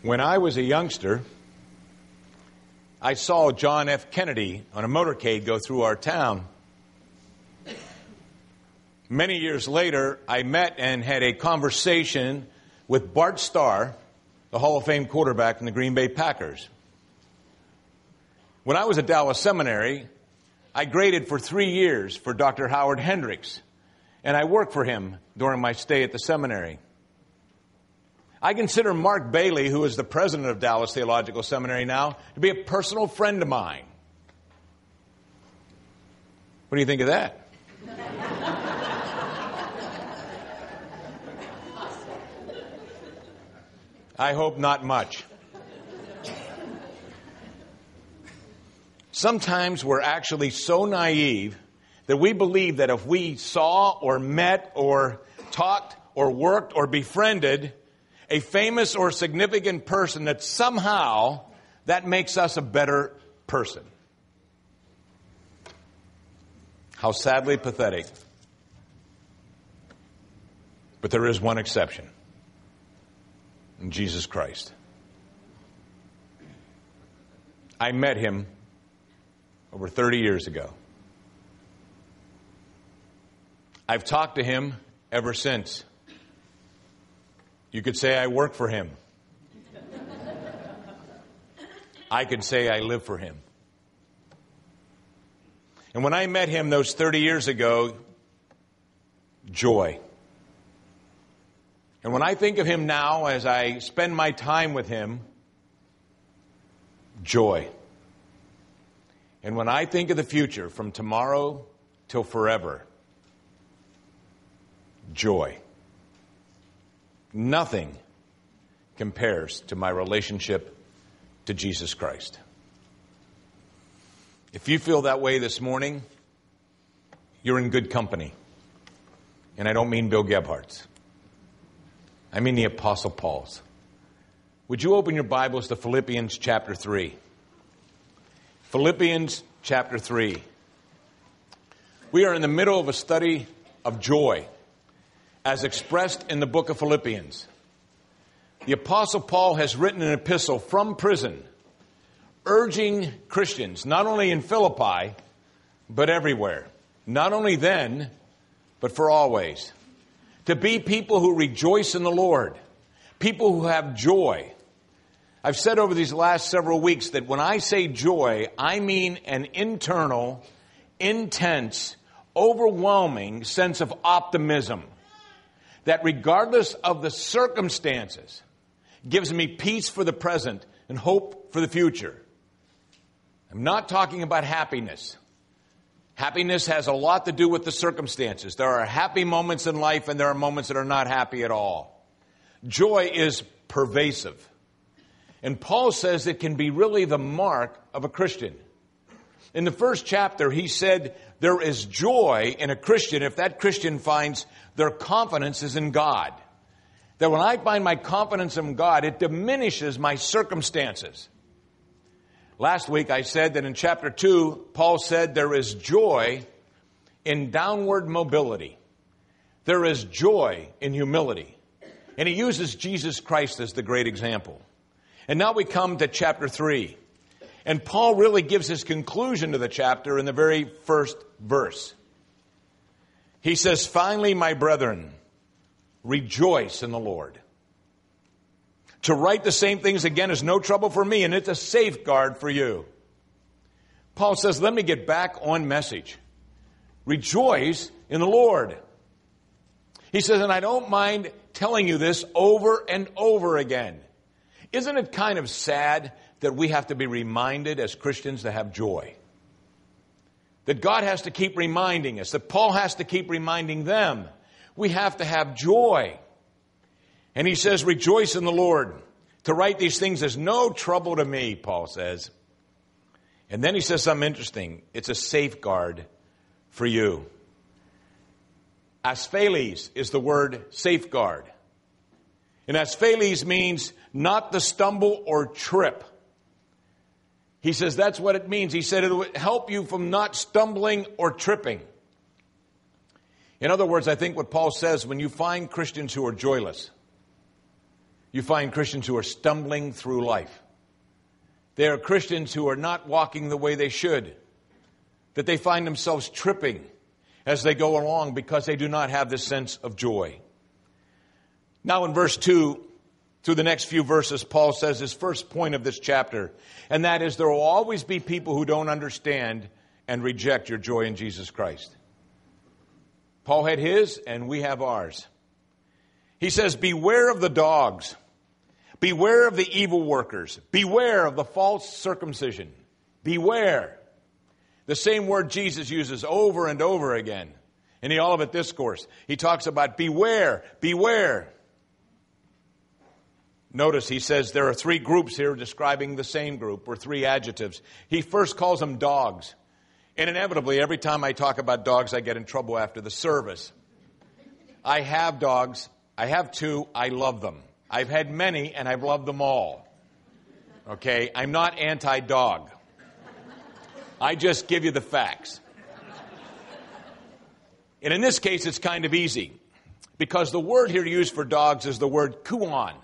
When I was a youngster, I saw John F. Kennedy on a motorcade go through our town. Many years later, I met and had a conversation with Bart Starr, the Hall of Fame quarterback in the Green Bay Packers. When I was at Dallas Seminary, I graded for 3 years for Dr. Howard Hendricks, and I worked for him during my stay at the seminary. I consider Mark Bailey, who is the president of Dallas Theological Seminary now, to be a personal friend of mine. What do you think of that? I hope not much. Sometimes we're actually so naive that we believe that if we saw or met or talked or worked or befriended a famous or significant person, that somehow that makes us a better person. How sadly pathetic. But there is one exception. In Jesus Christ. I met him over 30 years ago. I've talked to him ever since. You could say I work for him. I could say I live for him. And when I met him those 30 years ago, joy. And when I think of him now, as I spend my time with him, joy. And when I think of the future, from tomorrow till forever, joy. Nothing compares to my relationship to Jesus Christ. If you feel that way this morning, you're in good company. And I don't mean Bill Gebhardt's. I mean the Apostle Paul's. Would you open your Bibles to Philippians chapter 3? Philippians chapter 3. We are in the middle of a study of joy, as expressed in the book of Philippians. The Apostle Paul has written an epistle from prison, urging Christians, not only in Philippi, but everywhere. Not only then, but for always. To be people who rejoice in the Lord. People who have joy. I've said over these last several weeks that when I say joy, I mean an internal, intense, overwhelming sense of optimism. That regardless of the circumstances, gives me peace for the present and hope for the future. I'm not talking about happiness. Happiness has a lot to do with the circumstances. There are happy moments in life and there are moments that are not happy at all. Joy is pervasive. And Paul says it can be really the mark of a Christian. In the first chapter, he said there is joy in a Christian if that Christian finds their confidence is in God. That when I find my confidence in God, it diminishes my circumstances. Last week I said that in chapter 2, Paul said there is joy in downward mobility. There is joy in humility. And he uses Jesus Christ as the great example. And now we come to chapter 3. And Paul really gives his conclusion to the chapter in the very first verse. He says, "Finally, my brethren, rejoice in the Lord." To write the same things again is no trouble for me, and it's a safeguard for you. Paul says, let me get back on message. Rejoice in the Lord. He says, and I don't mind telling you this over and over again. Isn't it kind of sad that we have to be reminded as Christians to have joy? That God has to keep reminding us, that Paul has to keep reminding them. We have to have joy. And he says, rejoice in the Lord. To write these things is no trouble to me, Paul says. And then he says something interesting. It's a safeguard for you. Asphales is the word safeguard. And asphales means not to stumble or trip. He says that's what it means. He said it would help you from not stumbling or tripping. In other words, I think what Paul says, when you find Christians who are joyless, You find Christians who are stumbling through life. They are Christians who are not walking the way they should, that they find themselves tripping as they go along because they do not have this sense of joy. Now in verse 2, through the next few verses, Paul says his first point of this chapter, and that is there will always be people who don't understand and reject your joy in Jesus Christ. Paul had his, and we have ours. He says, beware of the dogs. Beware of the evil workers. Beware of the false circumcision. Beware. The same word Jesus uses over and over again in the Olivet Discourse. He talks about beware, beware. Notice he says there are three groups here describing the same group, or three adjectives. He first calls them dogs. And inevitably, every time I talk about dogs, I get in trouble after the service. I have dogs. I have two. I love them. I've had many, and I've loved them all. Okay? I'm not anti-dog. I just give you the facts. And in this case, it's kind of easy, because the word here used for dogs is the word kuon.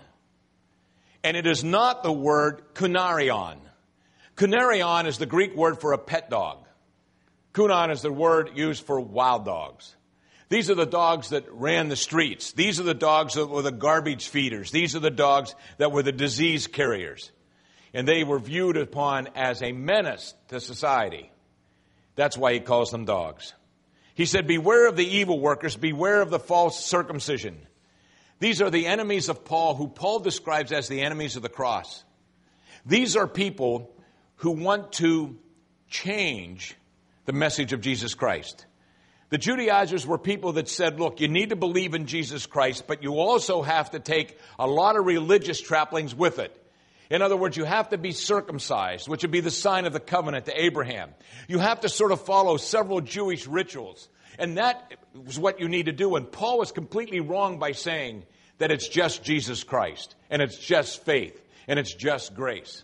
And it is not the word kunarion. Kunarion is the Greek word for a pet dog. Kunon is the word used for wild dogs. These are the dogs that ran the streets. These are the dogs that were the garbage feeders. These are the dogs that were the disease carriers. And they were viewed upon as a menace to society. That's why he calls them dogs. He said, beware of the evil workers, beware of the false circumcision. These are the enemies of Paul, who Paul describes as the enemies of the cross. These are people who want to change the message of Jesus Christ. The Judaizers were people that said, look, you need to believe in Jesus Christ, but you also have to take a lot of religious trappings with it. In other words, you have to be circumcised, which would be the sign of the covenant to Abraham. You have to sort of follow several Jewish rituals. And that was what you need to do. And Paul was completely wrong by saying that it's just Jesus Christ, and it's just faith, and it's just grace.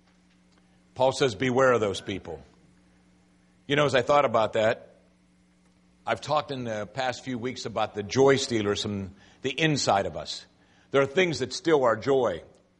Paul says, beware of those people. You know, as I thought about that, I've talked in the past few weeks about the joy stealers from the inside of us. There are things that steal our joy.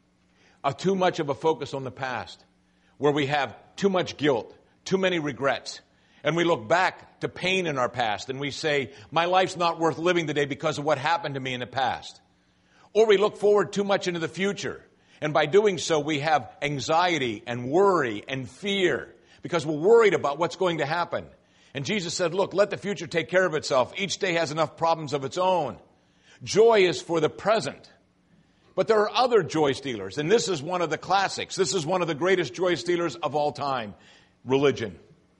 Too much of a focus on the past, where we have too much guilt, too many regrets. And we look back to pain in our past and we say, my life's not worth living today because of what happened to me in the past. Or we look forward too much into the future. And by doing so, we have anxiety and worry and fear because we're worried about what's going to happen. And Jesus said, look, let the future take care of itself. Each day has enough problems of its own. Joy is for the present. But there are other joy stealers, and this is one of the classics. This is one of the greatest joy stealers of all time, religion.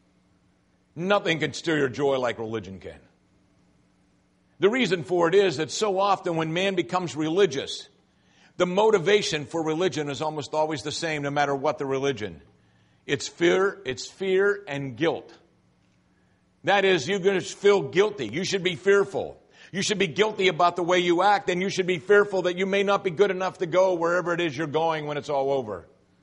Nothing can steal your joy like religion can. The reason for it is that so often when man becomes religious, the motivation for religion is almost always the same, no matter what the religion. It's fear and guilt. That is, you're going to feel guilty. You should be fearful. You should be guilty about the way you act, and you should be fearful that you may not be good enough to go wherever it is you're going when it's all over.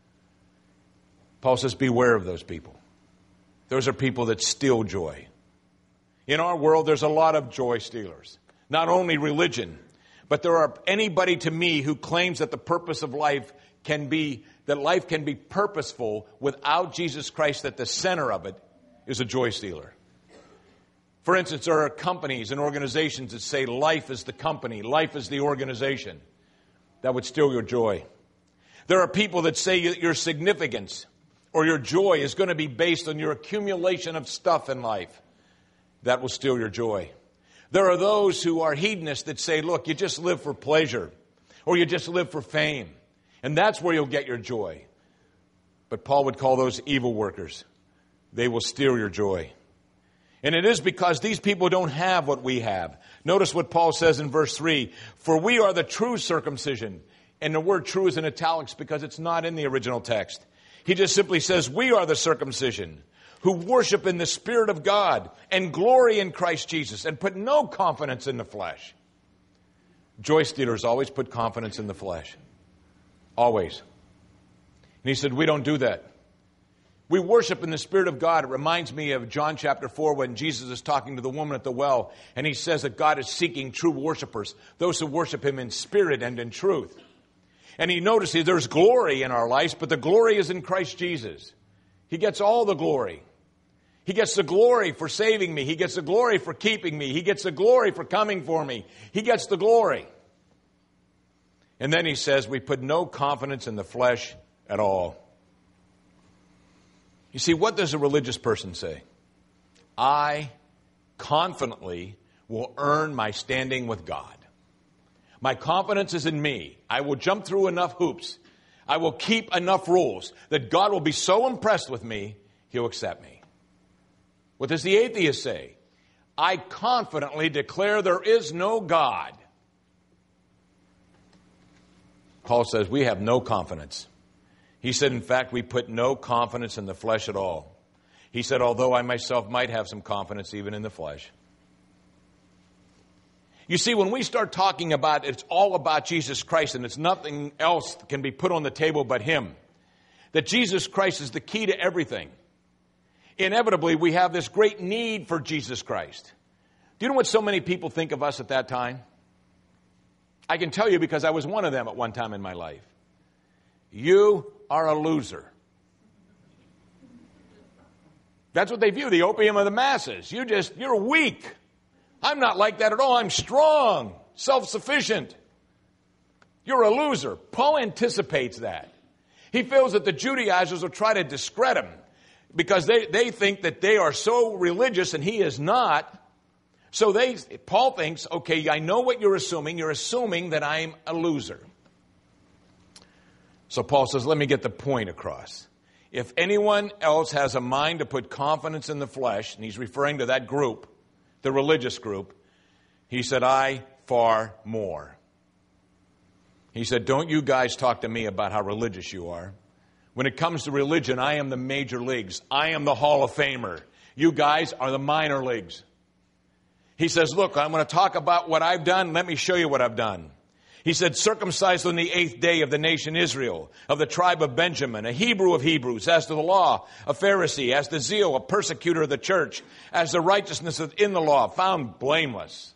Paul says, beware of those people. Those are people that steal joy. In our world, there's a lot of joy stealers. Not only religion, but there are anybody to me who claims that the purpose of life can be, that life can be purposeful without Jesus Christ at the center of it, is a joy stealer. For instance, there are companies and organizations that say life is the company, life is the organization. That would steal your joy. There are people that say your significance or your joy is going to be based on your accumulation of stuff in life. That will steal your joy. There are those who are hedonists that say, look, you just live for pleasure or you just live for fame. And that's where you'll get your joy. But Paul would call those evil workers. They will steal your joy. And it is because these people don't have what we have. Notice what Paul says in verse 3. For we are the true circumcision. And the word true is in italics because it's not in the original text. He just simply says, we are the circumcision who worship in the Spirit of God and glory in Christ Jesus and put no confidence in the flesh. Joy stealers always put confidence in the flesh. Always. And he said, we don't do that. We worship in the Spirit of God. It reminds me of John chapter 4 when Jesus is talking to the woman at the well, and he says that God is seeking true worshipers, those who worship him in spirit and in truth. And he notices there's glory in our lives, but the glory is in Christ Jesus. He gets all the glory. He gets the glory for saving me. He gets the glory for keeping me. He gets the glory for coming for me. He gets the glory. And then he says we put no confidence in the flesh at all. You see, what does a religious person say? I confidently will earn my standing with God. My confidence is in me. I will jump through enough hoops. I will keep enough rules that God will be so impressed with me, He'll accept me. What does the atheist say? I confidently declare there is no God. Paul says we have no confidence. He said, in fact, we put no confidence in the flesh at all. He said, although I myself might have some confidence even in the flesh. You see, when we start talking about it's all about Jesus Christ and it's nothing else that can be put on the table but Him, that Jesus Christ is the key to everything, inevitably we have this great need for Jesus Christ. Do you know what so many people think of us at that time? I can tell you because I was one of them at one time in my life. You are a loser. That's what they view, the opium of the masses. You're weak. I'm not like that at all. I'm strong, self-sufficient. You're a loser. Paul anticipates that. He feels that the Judaizers will try to discredit him because they think that they are so religious and he is not. So Paul thinks, okay, I know what you're assuming. You're assuming that I'm a loser. So Paul says, let me get the point across. If anyone else has a mind to put confidence in the flesh, and he's referring to that group, the religious group, he said, I far more. He said, don't you guys talk to me about how religious you are. When it comes to religion, I am the major leagues. I am the Hall of Famer. You guys are the minor leagues. He says, look, I'm going to talk about what I've done. Let me show you what I've done. He said, circumcised on the 8th day of the nation Israel, of the tribe of Benjamin, a Hebrew of Hebrews, as to the law, a Pharisee, as to zeal, a persecutor of the church, as the righteousness in the law, found blameless.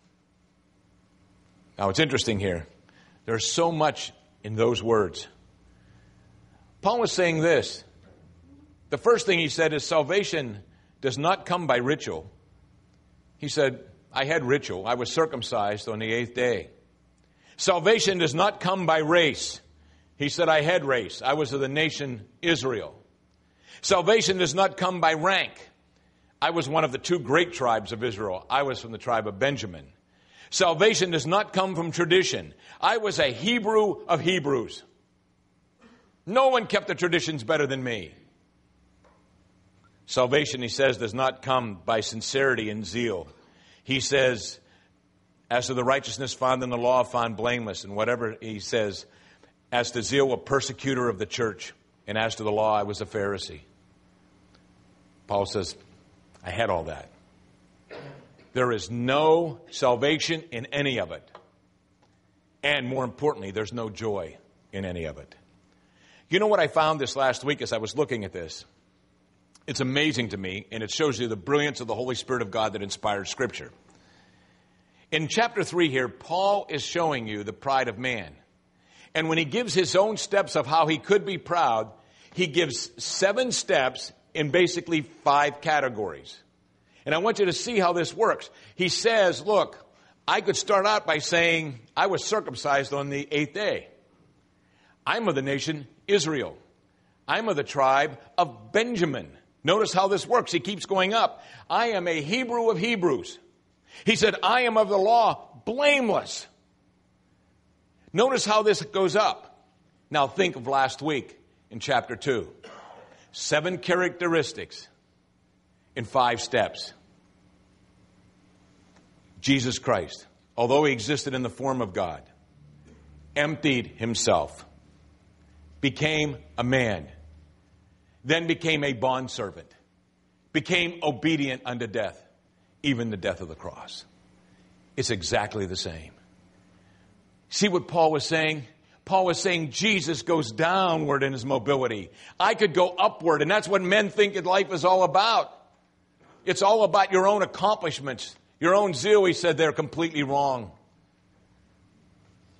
Now, it's interesting here. There's so much in those words. Paul was saying this. The first thing he said is salvation does not come by ritual. He said, I had ritual. I was circumcised on the 8th day. Salvation does not come by race. He said, I had race. I was of the nation Israel. Salvation does not come by rank. I was one of the 2 great tribes of Israel. I was from the tribe of Benjamin. Salvation does not come from tradition. I was a Hebrew of Hebrews. No one kept the traditions better than me. Salvation, he says, does not come by sincerity and zeal. He says, as to the righteousness found in the law, found blameless. And whatever he says, as to zeal, a persecutor of the church. And as to the law, I was a Pharisee. Paul says, I had all that. There is no salvation in any of it. And more importantly, there's no joy in any of it. You know what I found this last week as I was looking at this? It's amazing to me, and it shows you the brilliance of the Holy Spirit of God that inspired Scripture. In chapter 3 here, Paul is showing you the pride of man. And when he gives his own steps of how he could be proud, he gives 7 steps in basically 5 categories. And I want you to see how this works. He says, look, I could start out by saying I was circumcised on the 8th day. I'm of the nation Israel. I'm of the tribe of Benjamin. Notice how this works. He keeps going up. I am a Hebrew of Hebrews. He said, I am of the law, blameless. Notice how this goes up. Now think of last week in chapter 2. 7 characteristics in 5 steps. Jesus Christ, although he existed in the form of God, emptied himself, became a man, then became a bondservant, became obedient unto death, even the death of the cross. It's exactly the same. See what Paul was saying? Paul was saying Jesus goes downward in his mobility. I could go upward, and that's what men think life is all about. It's all about your own accomplishments, your own zeal. He said they're completely wrong.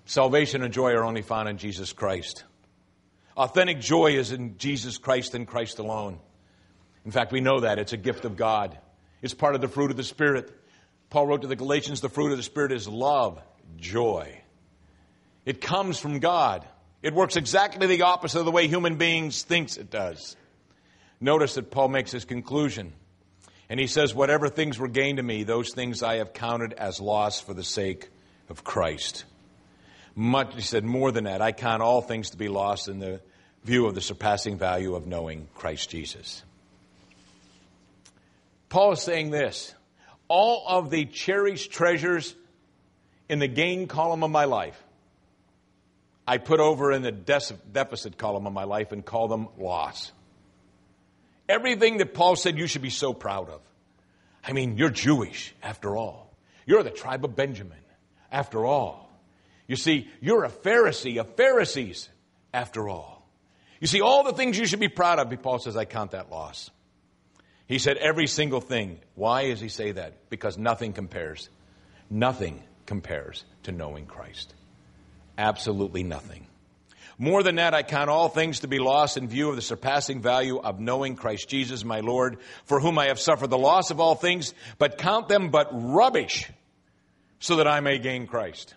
Salvation and joy are only found in Jesus Christ. Authentic joy is in Jesus Christ and Christ alone. In fact, we know that. It's a gift of God. It's part of the fruit of the Spirit. Paul wrote to the Galatians, the fruit of the Spirit is love, joy. It comes from God. It works exactly the opposite of the way human beings think it does. Notice that Paul makes his conclusion. And he says, whatever things were gained to me, those things I have counted as loss for the sake of Christ. He said, more than that, I count all things to be lost in the view of the surpassing value of knowing Christ Jesus. Paul is saying this, all of the cherished treasures in the gain column of my life, I put over in the deficit column of my life and call them loss. Everything that Paul said you should be so proud of. I mean, you're Jewish, after all. You're the tribe of Benjamin, after all. You see, you're a Pharisee of Pharisees, after all. You see, all the things you should be proud of, Paul says, I count that loss. He said every single thing. Why does he say that? Because nothing compares. Nothing compares to knowing Christ. Absolutely nothing. More than that, I count all things to be lost in view of the surpassing value of knowing Christ Jesus, my Lord, for whom I have suffered the loss of all things, but count them but rubbish, so that I may gain Christ.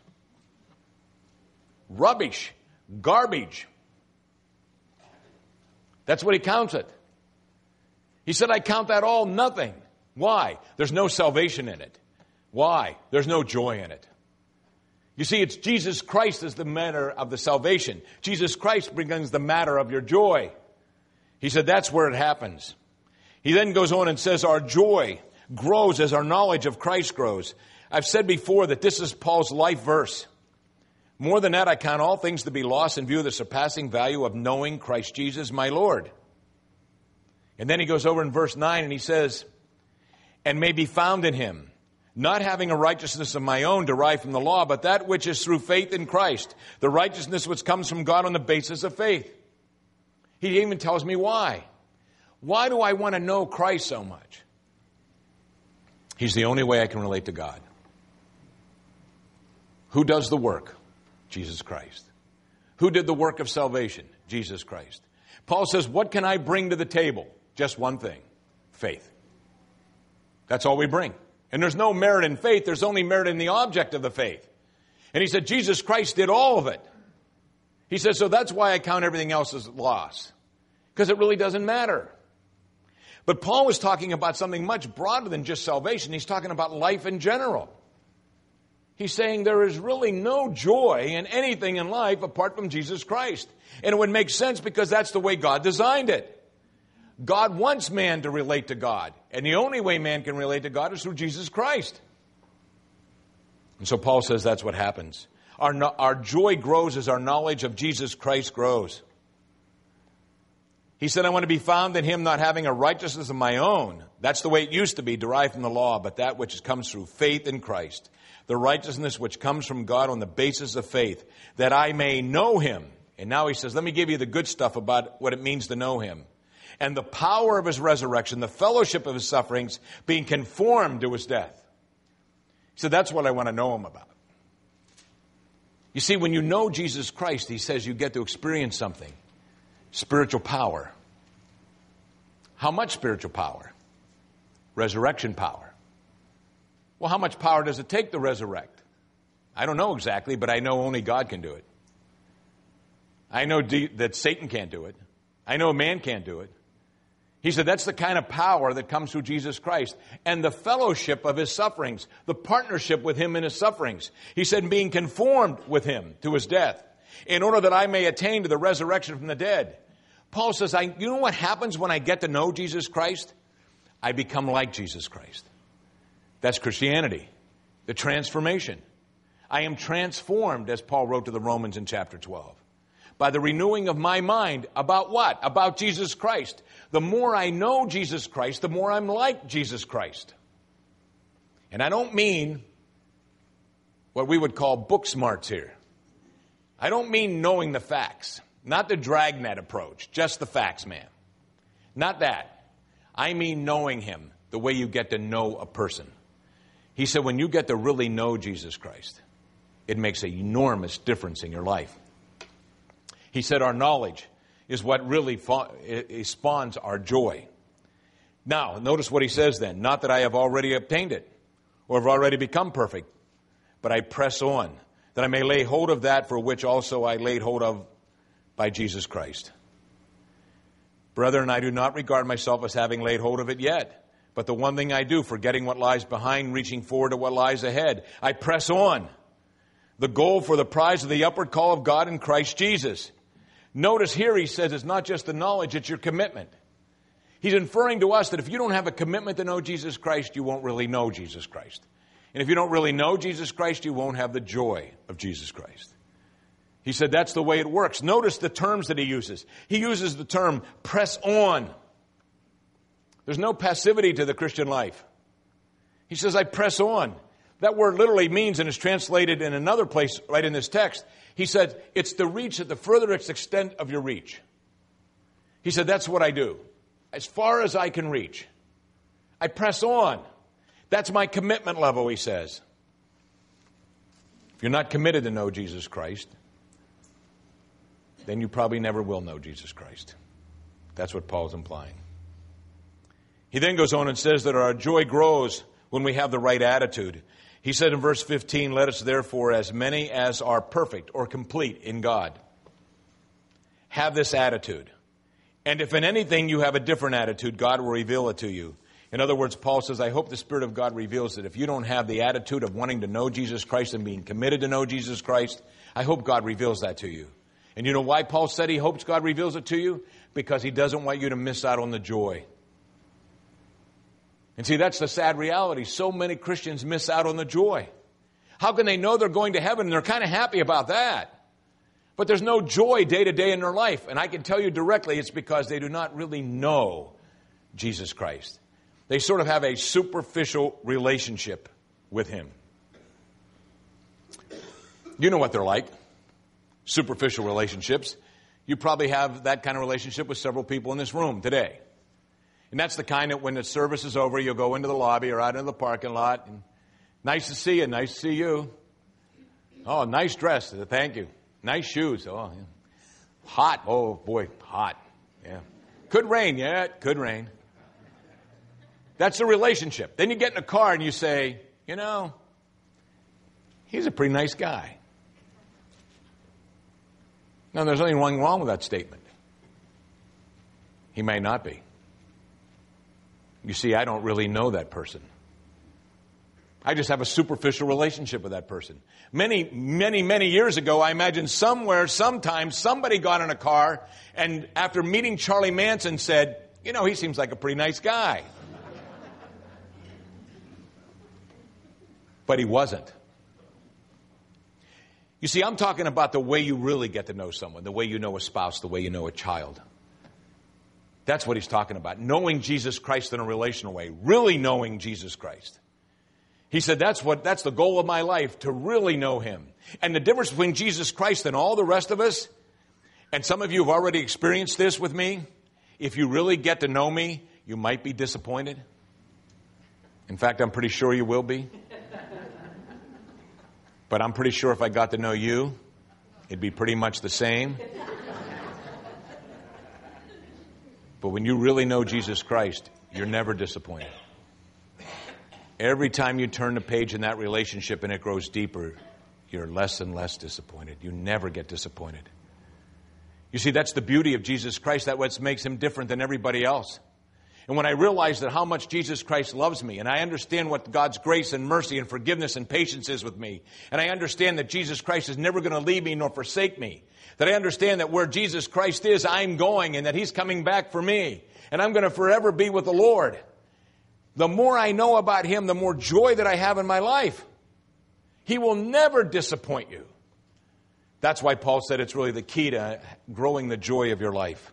Rubbish. Garbage. That's what he counts it. He said, I count that all nothing. Why? There's no salvation in it. Why? There's no joy in it. You see, it's Jesus Christ is the matter of the salvation. Jesus Christ brings the matter of your joy. He said that's where it happens. He then goes on and says our joy grows as our knowledge of Christ grows. I've said before that this is Paul's life verse. More than that, I count all things to be lost in view of the surpassing value of knowing Christ Jesus, my Lord. And then he goes over in verse 9 and he says, and may be found in him, not having a righteousness of my own derived from the law, but that which is through faith in Christ, the righteousness which comes from God on the basis of faith. He even tells me why. Why do I want to know Christ so much? He's the only way I can relate to God. Who does the work? Jesus Christ. Who did the work of salvation? Jesus Christ. Paul says, what can I bring to the table? Just one thing, faith. That's all we bring. And there's no merit in faith. There's only merit in the object of the faith. And he said, Jesus Christ did all of it. He says, so that's why I count everything else as loss. Because it really doesn't matter. But Paul was talking about something much broader than just salvation. He's talking about life in general. He's saying there is really no joy in anything in life apart from Jesus Christ. And it would make sense because that's the way God designed it. God wants man to relate to God. And the only way man can relate to God is through Jesus Christ. And so Paul says that's what happens. Our joy grows as our knowledge of Jesus Christ grows. He said, I want to be found in him not having a righteousness of my own. That's the way it used to be, derived from the law, but that which comes through faith in Christ. The righteousness which comes from God on the basis of faith, that I may know him. And now he says, let me give you the good stuff about what it means to know him. And the power of his resurrection, the fellowship of his sufferings, being conformed to his death. He said, that's what I want to know him about. You see, when you know Jesus Christ, he says you get to experience something. Spiritual power. How much spiritual power? Resurrection power. Well, how much power does it take to resurrect? I don't know exactly, but I know only God can do it. I know that Satan can't do it. I know man can't do it. He said that's the kind of power that comes through Jesus Christ and the fellowship of his sufferings, the partnership with him in his sufferings. He said being conformed with him to his death in order that I may attain to the resurrection from the dead. Paul says, you know what happens when I get to know Jesus Christ? I become like Jesus Christ. That's Christianity, the transformation. I am transformed, as Paul wrote to the Romans in chapter 12. By the renewing of my mind. About what? About Jesus Christ. The more I know Jesus Christ, the more I'm like Jesus Christ. And I don't mean what we would call book smarts here. I don't mean knowing the facts. Not the dragnet approach. Just the facts, man. Not that. I mean knowing him the way you get to know a person. He said when you get to really know Jesus Christ, it makes an enormous difference in your life. He said our knowledge is what really spawns our joy. Now, notice what he says then. Not that I have already obtained it or have already become perfect, but I press on, that I may lay hold of that for which also I laid hold of by Jesus Christ. Brethren, I do not regard myself as having laid hold of it yet, but the one thing I do, forgetting what lies behind, reaching forward to what lies ahead, I press on, the goal for the prize of the upward call of God in Christ Jesus. Notice here he says it's not just the knowledge, it's your commitment. He's inferring to us that if you don't have a commitment to know Jesus Christ, you won't really know Jesus Christ. And if you don't really know Jesus Christ, you won't have the joy of Jesus Christ. He said that's the way it works. Notice the terms that he uses. He uses the term press on. There's no passivity to the Christian life. He says, I press on. That word literally means, and is translated in another place right in this text, he said, it's the reach at the furthest extent of your reach. He said, that's what I do. As far as I can reach, I press on. That's my commitment level, he says. If you're not committed to know Jesus Christ, then you probably never will know Jesus Christ. That's what Paul's implying. He then goes on and says that our joy grows when we have the right attitude. He said in verse 15, let us therefore, as many as are perfect or complete in God, have this attitude. And if in anything you have a different attitude, God will reveal it to you. In other words, Paul says, I hope the Spirit of God reveals that if you don't have the attitude of wanting to know Jesus Christ and being committed to know Jesus Christ, I hope God reveals that to you. And you know why Paul said he hopes God reveals it to you? Because he doesn't want you to miss out on the joy. And see, that's the sad reality. So many Christians miss out on the joy. How can they know they're going to heaven? They're kind of happy about that. But there's no joy day to day in their life. And I can tell you directly, it's because they do not really know Jesus Christ. They sort of have a superficial relationship with him. You know what they're like. Superficial relationships. You probably have that kind of relationship with several people in this room today. And that's the kind that when the service is over, you'll go into the lobby or out into the parking lot. And nice to see you. Nice to see you. Oh, nice dress. Thank you. Nice shoes. Oh, yeah. Hot. Oh, boy, hot. Yeah. Could rain. Yeah, it could rain. That's the relationship. Then you get in a car and you say, you know, he's a pretty nice guy. Now, there's nothing wrong with that statement. He may not be. You see, I don't really know that person. I just have a superficial relationship with that person. Many years ago, I imagine somewhere, sometime, somebody got in a car and after meeting Charlie Manson said, you know, he seems like a pretty nice guy. But he wasn't. You see, I'm talking about the way you really get to know someone, the way you know a spouse, the way you know a child. That's what he's talking about. Knowing Jesus Christ in a relational way. Really knowing Jesus Christ. He said, that's the goal of my life, to really know him. And the difference between Jesus Christ and all the rest of us, and some of you have already experienced this with me, if you really get to know me, you might be disappointed. In fact, I'm pretty sure you will be. But I'm pretty sure if I got to know you, it'd be pretty much the same. But when you really know Jesus Christ, you're never disappointed. Every time you turn the page in that relationship and it grows deeper, you're less and less disappointed. You never get disappointed. You see, that's the beauty of Jesus Christ. That's what makes him different than everybody else. And when I realize that how much Jesus Christ loves me, and I understand what God's grace and mercy and forgiveness and patience is with me, and I understand that Jesus Christ is never going to leave me nor forsake me, that I understand that where Jesus Christ is, I'm going, and that he's coming back for me, and I'm going to forever be with the Lord. The more I know about him, the more joy that I have in my life. He will never disappoint you. That's why Paul said it's really the key to growing the joy of your life.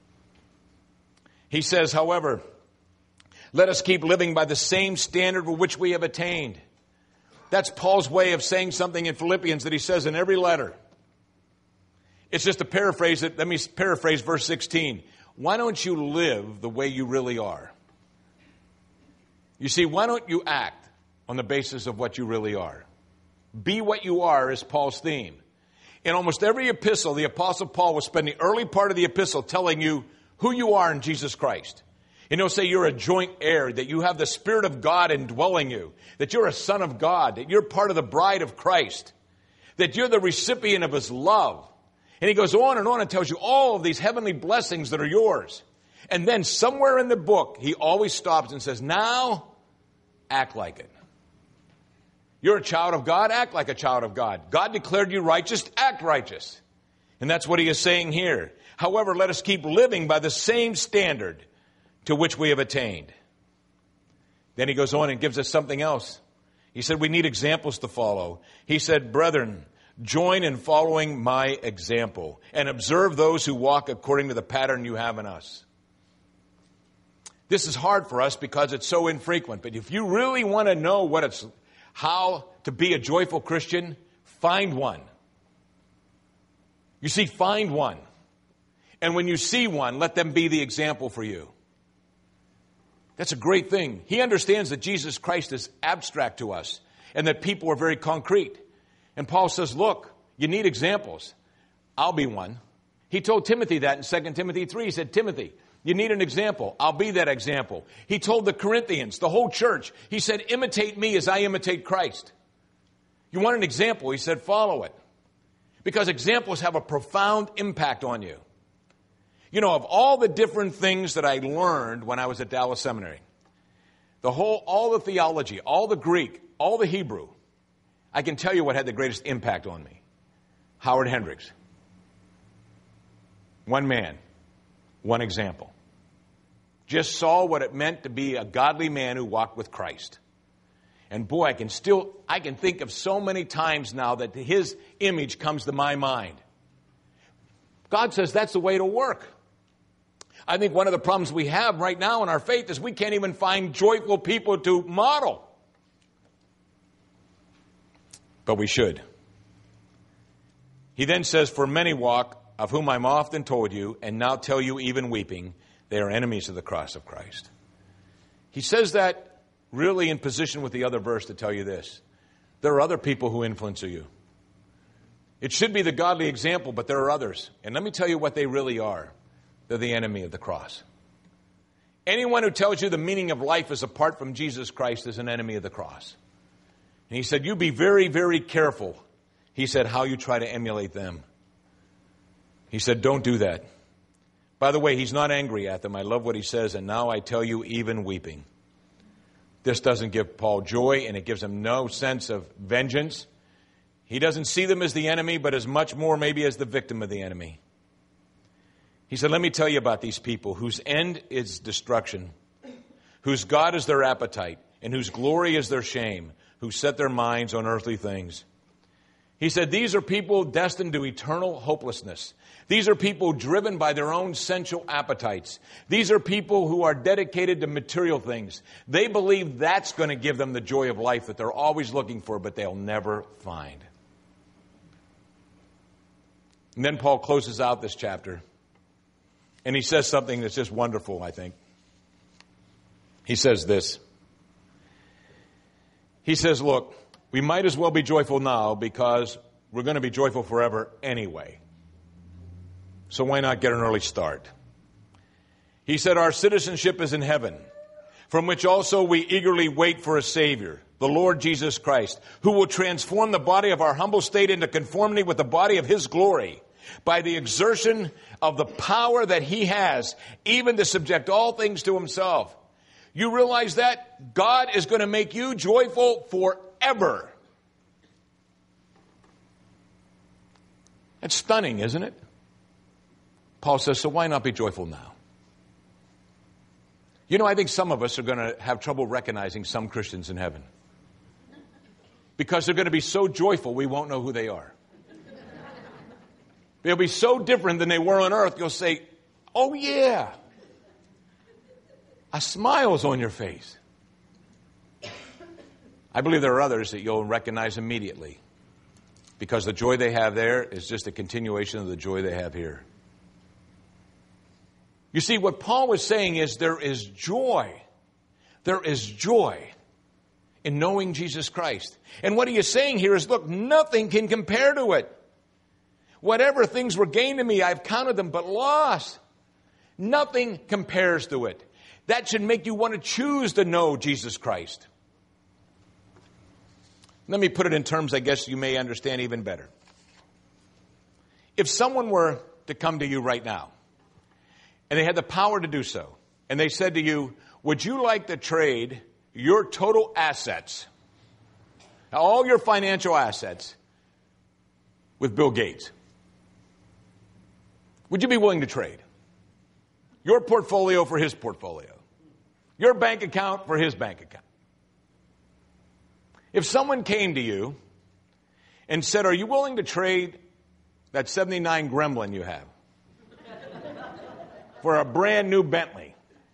He says, however, let us keep living by the same standard for which we have attained. That's Paul's way of saying something in Philippians that he says in every letter. It's just to paraphrase it. Let me paraphrase verse 16. Why don't you live the way you really are? You see, why don't you act on the basis of what you really are? Be what you are is Paul's theme. In almost every epistle, the Apostle Paul will spend the early part of the epistle telling you who you are in Jesus Christ. And he'll say you're a joint heir, that you have the Spirit of God indwelling you, that you're a son of God, that you're part of the bride of Christ, that you're the recipient of His love. And he goes on and tells you all of these heavenly blessings that are yours. And then somewhere in the book, he always stops and says, now, act like it. You're a child of God, act like a child of God. God declared you righteous, act righteous. And that's what he is saying here. However, let us keep living by the same standard to which we have attained. Then he goes on and gives us something else. He said we need examples to follow. He said, brethren, join in following my example and observe those who walk according to the pattern you have in us. This is hard for us because it's so infrequent. But if you really want to know how to be a joyful Christian, find one. You see, find one. And when you see one, let them be the example for you. That's a great thing. He understands that Jesus Christ is abstract to us and that people are very concrete. And Paul says, look, you need examples. I'll be one. He told Timothy that in 2 Timothy 3. He said, Timothy, you need an example. I'll be that example. He told the Corinthians, the whole church, he said, imitate me as I imitate Christ. You want an example? He said, follow it. Because examples have a profound impact on you. You know, of all the different things that I learned when I was at Dallas Seminary, all the theology, all the Greek, all the Hebrew, I can tell you what had the greatest impact on me. Howard Hendricks. One man, one example. Just saw what it meant to be a godly man who walked with Christ. And boy, I can think of so many times now that his image comes to my mind. God says that's the way to work. I think one of the problems we have right now in our faith is we can't even find joyful people to model. But we should. He then says, for many walk, of whom I'm often told you, and now tell you even weeping, they are enemies of the cross of Christ. He says that really in position with the other verse to tell you this. There are other people who influence you. It should be the godly example, but there are others. And let me tell you what they really are. They're the enemy of the cross. Anyone who tells you the meaning of life is apart from Jesus Christ is an enemy of the cross. And he said, you be very, very careful. He said, how you try to emulate them. He said, don't do that. By the way, he's not angry at them. I love what he says, and now I tell you, even weeping. This doesn't give Paul joy, and it gives him no sense of vengeance. He doesn't see them as the enemy, but as much more maybe as the victim of the enemy. He said, let me tell you about these people whose end is destruction, whose God is their appetite, and whose glory is their shame, who set their minds on earthly things. He said, these are people destined to eternal hopelessness. These are people driven by their own sensual appetites. These are people who are dedicated to material things. They believe that's going to give them the joy of life that they're always looking for, but they'll never find. And then Paul closes out this chapter. And he says something that's just wonderful, I think. He says this. He says, look, we might as well be joyful now because we're going to be joyful forever anyway. So why not get an early start? He said, our citizenship is in heaven, from which also we eagerly wait for a Savior, the Lord Jesus Christ, who will transform the body of our humble state into conformity with the body of His glory, by the exertion of the power that He has, even to subject all things to Himself. You realize that? God is going to make you joyful forever. That's stunning, isn't it? Paul says, so why not be joyful now? You know, I think some of us are going to have trouble recognizing some Christians in heaven. Because they're going to be so joyful, we won't know who they are. They'll be so different than they were on earth, you'll say, oh yeah. A smile's on your face. I believe there are others that you'll recognize immediately. Because the joy they have there is just a continuation of the joy they have here. You see, what Paul was saying is there is joy. There is joy in knowing Jesus Christ. And what he is saying here is, look, nothing can compare to it. Whatever things were gained to me, I've counted them but loss. Nothing compares to it. That should make you want to choose to know Jesus Christ. Let me put it in terms I guess you may understand even better. If someone were to come to you right now, and they had the power to do so, and they said to you, would you like to trade your total assets, all your financial assets, with Bill Gates? Would you be willing to trade? Your portfolio for his portfolio. Your bank account for his bank account. If someone came to you and said, are you willing to trade that 79 Gremlin you have for a brand new Bentley?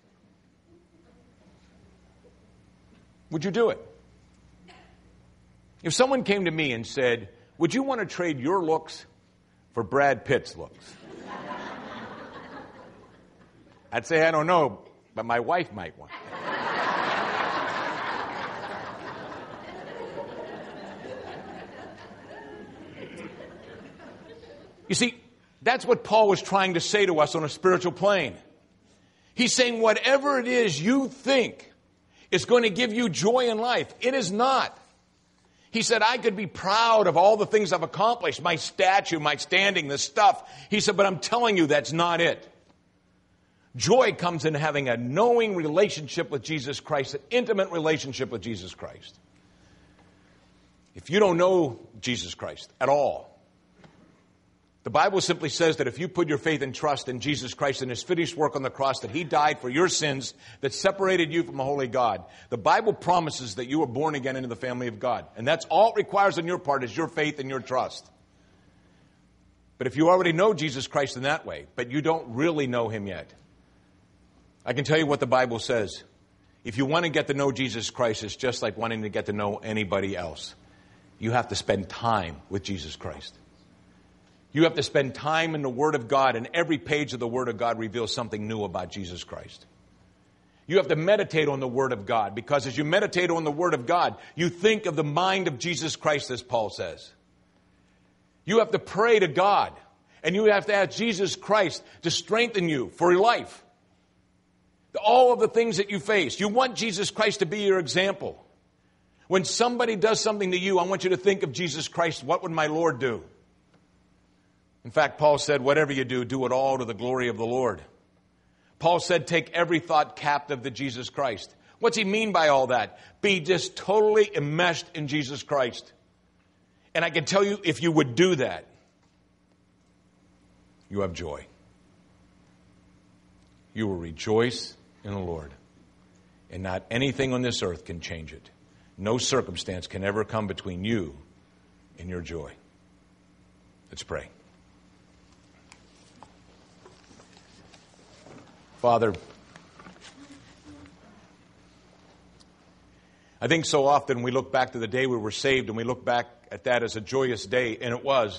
Would you do it? If someone came to me and said, would you want to trade your looks for Brad Pitt's looks? I'd say, I don't know, but my wife might want. You see, that's what Paul was trying to say to us on a spiritual plane. He's saying whatever it is you think is going to give you joy in life, it is not. He said, I could be proud of all the things I've accomplished, my statue, my standing, the stuff. He said, but I'm telling you, that's not it. Joy comes in having a knowing relationship with Jesus Christ, an intimate relationship with Jesus Christ. If you don't know Jesus Christ at all, the Bible simply says that if you put your faith and trust in Jesus Christ and his finished work on the cross, that he died for your sins that separated you from a holy God, the Bible promises that you are born again into the family of God. And that's all it requires on your part is your faith and your trust. But if you already know Jesus Christ in that way, but you don't really know him yet, I can tell you what the Bible says. If you want to get to know Jesus Christ, it's just like wanting to get to know anybody else. You have to spend time with Jesus Christ. You have to spend time in the Word of God, and every page of the Word of God reveals something new about Jesus Christ. You have to meditate on the Word of God, because as you meditate on the Word of God, you think of the mind of Jesus Christ, as Paul says. You have to pray to God, and you have to ask Jesus Christ to strengthen you for your life. All of the things that you face. You want Jesus Christ to be your example. When somebody does something to you, I want you to think of Jesus Christ. What would my Lord do? In fact, Paul said, whatever you do, do it all to the glory of the Lord. Paul said, take every thought captive to Jesus Christ. What's he mean by all that? Be just totally enmeshed in Jesus Christ. And I can tell you, if you would do that, you have joy. You will rejoice in the Lord. And not anything on this earth can change it. No circumstance can ever come between you and your joy. Let's pray. Father, I think so often we look back to the day we were saved and we look back at that as a joyous day, and it was.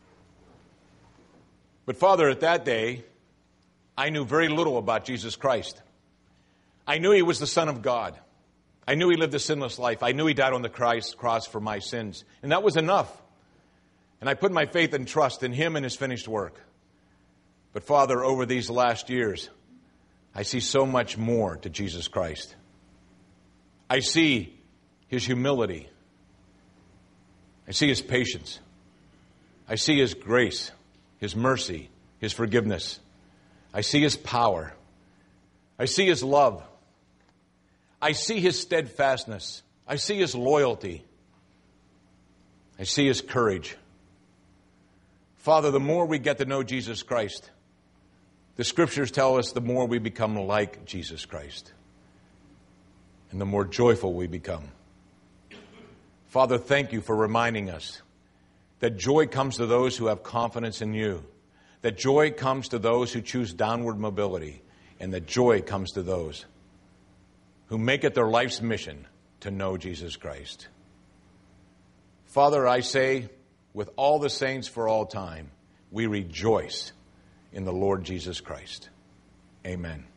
But Father, at that day, I knew very little about Jesus Christ. I knew he was the Son of God. I knew he lived a sinless life. I knew he died on the cross for my sins. And that was enough. And I put my faith and trust in him and his finished work. But Father, over these last years, I see so much more to Jesus Christ. I see his humility. I see his patience. I see his grace, his mercy, his forgiveness. I see his power. I see his love. I see his steadfastness. I see his loyalty. I see his courage. Father, the more we get to know Jesus Christ, the scriptures tell us the more we become like Jesus Christ. And the more joyful we become. Father, thank you for reminding us that joy comes to those who have confidence in you. That joy comes to those who choose downward mobility. And that joy comes to those who make it their life's mission to know Jesus Christ. Father, I say, with all the saints for all time, we rejoice in the Lord Jesus Christ. Amen.